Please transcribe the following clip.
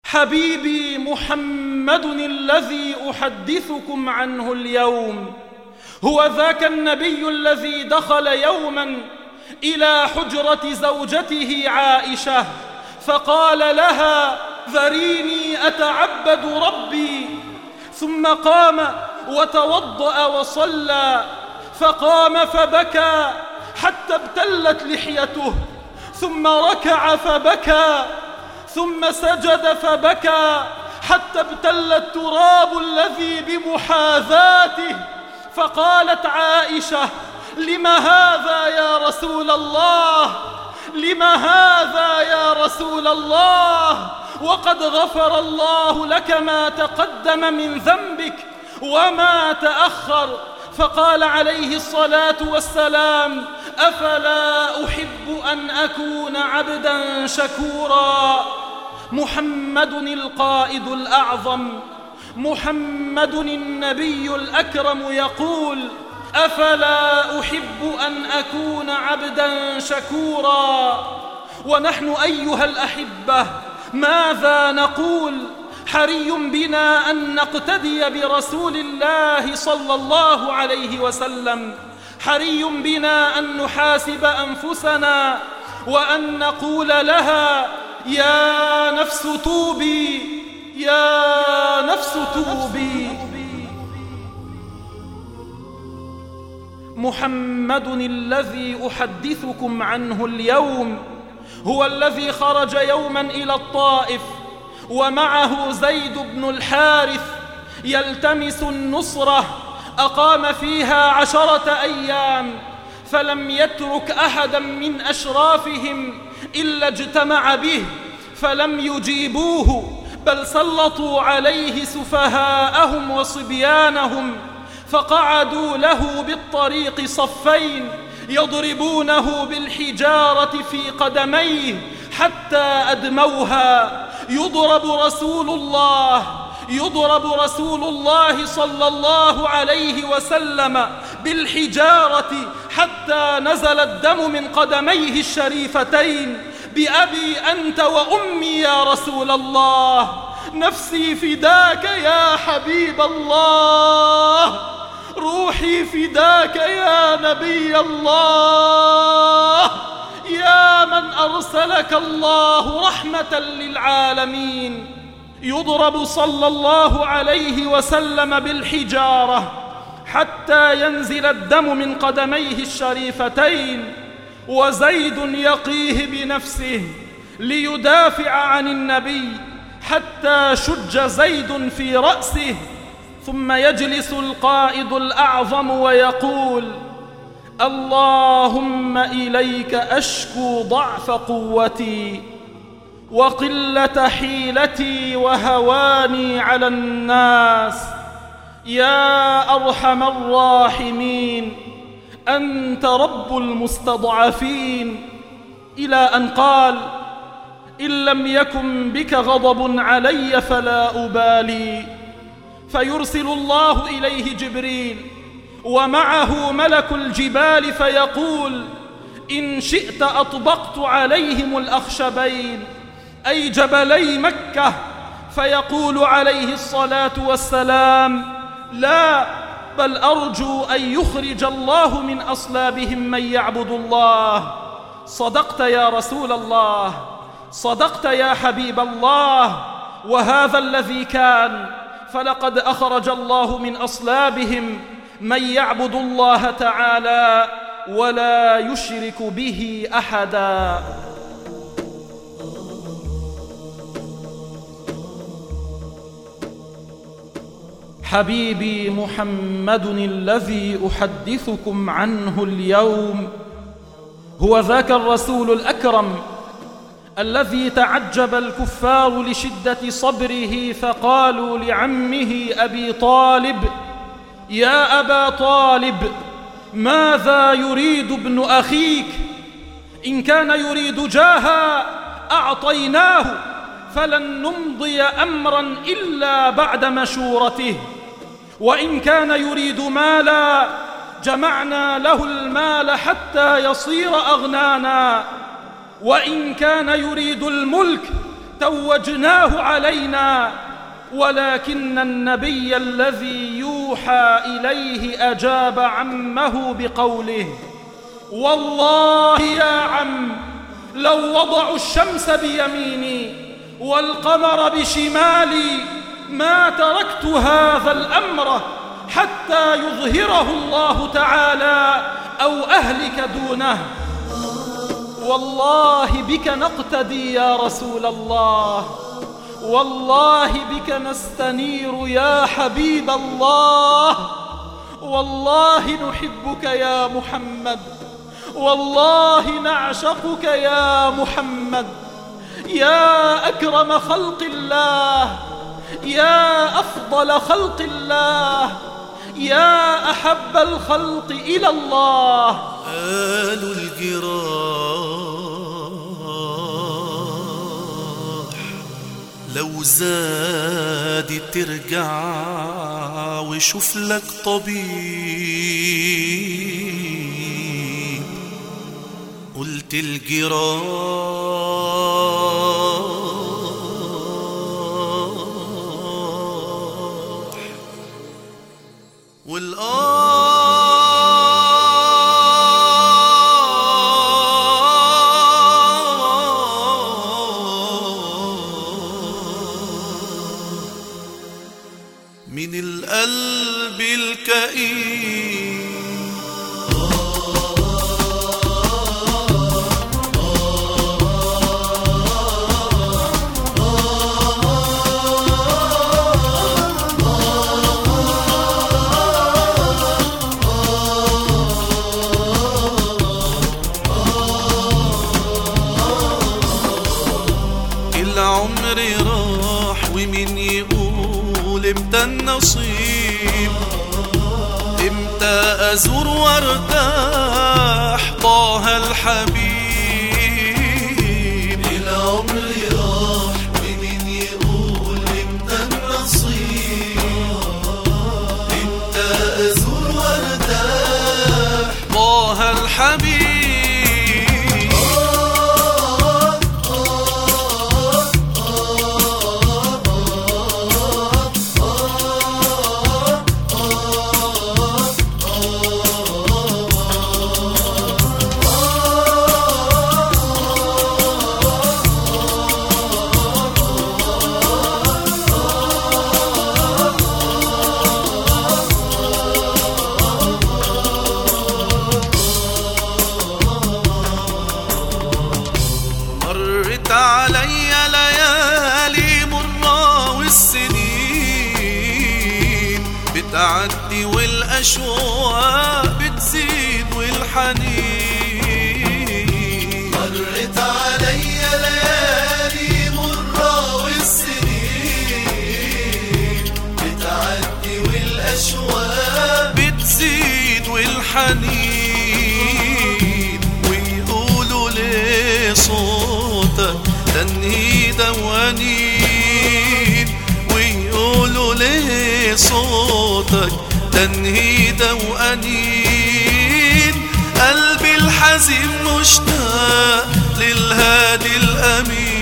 حبيبي محمد الذي أحدثكم عنه اليوم هو ذاك النبي الذي دخل يوما إلى حجرة زوجته عائشة فقال لها: ذريني أتعبد ربي. ثم قام وتوضأ وصلى، فقام فبكى حتى ابتلت لحيته، ثم ركع فبكى، ثم سجد فبكى حتى ابتل التراب الذي بمحاذاته. فقالت عائشة: لم هذا يا رسول الله؟ لم هذا يا رسول الله؟ وقد غفر الله لك ما تقدم من ذنبك وما تأخر. فقال عليه الصلاة والسلام: أفلا أحب أن أكون عبدا شكورا. محمد القائد الأعظم، محمد النبي الأكرم يقول: أفلا أحب أن أكون عبدا شكورا. ونحن أيها الأحبة ماذا نقول؟ حري بنا أن نقتدي برسول الله صلى الله عليه وسلم، حري بنا أن نحاسب أنفسنا وأن نقول لها: يا نفس توبي، يا نفس توبي. محمد الذي أحدثكم عنه اليوم هو الذي خرج يوما إلى الطائف ومعه زيد بن الحارث يلتمس النصرة. أقام فيها 10 أيام فلم يترك أحدا من أشرافهم إلا اجتمع به، فلم يجيبوه، بل سلطوا عليه سفهاءهم وصبيانهم، فقعدوا له بالطريق صفين يضربونه بالحجارة في قدميه حتى أدموها. يضرب رسول الله صلى الله عليه وسلم بالحجارة حتى نزل الدم من قدميه الشريفتين. بأبي أنت وأمي يا رسول الله، نفسي فداك يا حبيب الله، روحي فداك يا نبي الله، يا من أرسلك الله رحمة للعالمين. يضرب صلى الله عليه وسلم بالحجارة حتى ينزل الدم من قدميه الشريفتين، وزيد يقيه بنفسه ليدافع عن النبي حتى شج زيد في رأسه. ثم يجلس القائد الأعظم ويقول: اللهم إليك أشكو ضعف قوتي وقلة حيلتي وهواني على الناس، يا أرحم الراحمين، أنت رب المستضعفين. إلى أن قال: إن لم يكن بك غضب علي فلا أبالي. فيرسل الله إليه جبريل ومعه ملك الجبال فيقول: إن شئت أطبقت عليهم الأخشبين، أي جبلي مكة. فيقول عليه الصلاة والسلام: لا، بل أرجو أن يخرج الله من أصلابهم من يعبد الله. صدقت يا رسول الله، صدقت يا حبيب الله. وهذا الذي كان، فلقد أخرج الله من أصلابهم من يعبد الله تعالى ولا يشرك به أحدا. حبيبي محمد الذي أحدثكم عنه اليوم هو ذاك الرسول الأكرم الذي تعجب الكفار لشدة صبره، فقالوا لعمه أبي طالب: يا أبا طالب، ماذا يريد ابن أخيك؟ إن كان يريد جاها أعطيناه، فلن نمضي أمرا إلا بعد مشورته، وإن كان يريد مالا جمعنا له المال حتى يصير أغنانا، وإن كان يريد الملك توجناه علينا، ولكن النبي الذي يوحى إليه أجاب عمه بقوله: والله يا عم، لو وضعوا الشمس بيميني والقمر بشمالي ما تركت هذا الأمر حتى يظهره الله تعالى أو أهلك دونه. والله بك نقتدي يا رسول الله، والله بك نستنير يا حبيب الله، والله نحبك يا محمد، والله نعشقك يا محمد، يا أكرم خلق الله، يا أفضل خلق الله، يا أحب الخلق إلى الله. قالوا الجراح لو زادت ترجع وشوف لك طبيب. قلت الجراح من القلب الكئيب. العمر راح ومين يقول امتى النصيب، امتى ازور وارتاح طه الحبيب. العمر راح ومين يقول امتى النصيب، امتى ازور وارتاح طه الحبيب. علي ليالي مرة والسنين بتعدي والأشواق بتزيد والحنين. مرت علي ليالي مرة والسنين بتعدي والأشواق بتزيد والحنين. ويقولوا ليه صوتك تنهيدة وأنين، ويقولوا ليه صوتك تنهيدة وأنين. قلبي الحزين مشتاق للهادي الأمين.